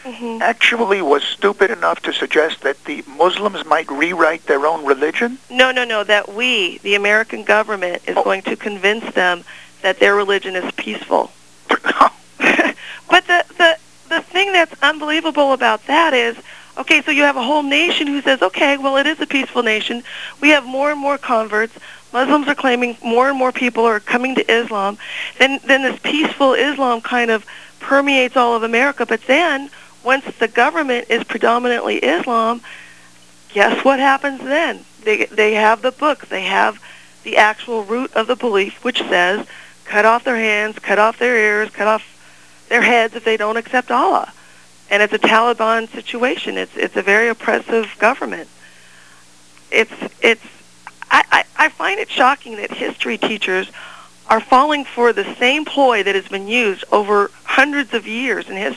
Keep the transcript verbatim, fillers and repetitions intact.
mm-hmm. actually was stupid enough to suggest that the Muslims might rewrite their own religion? No, no, no, that we, the American government, is oh. going to convince them that their religion is peaceful. But the, the, the thing that's unbelievable about that is, okay, so you have a whole nation who says, okay, well, it is a peaceful nation. We have more and more converts. Muslims are claiming more and more people are coming to Islam. Then, then this peaceful Islam kind of permeates all of America. But then, once the government is predominantly Islam, guess what happens then? They, they have the book. They have the actual root of the belief, which says, cut off their hands, cut off their ears, cut off their heads if they don't accept Allah. And it's a Taliban situation. It's it's a very oppressive government. It's it's I, I, I find it shocking that history teachers are falling for the same ploy that has been used over hundreds of years in history.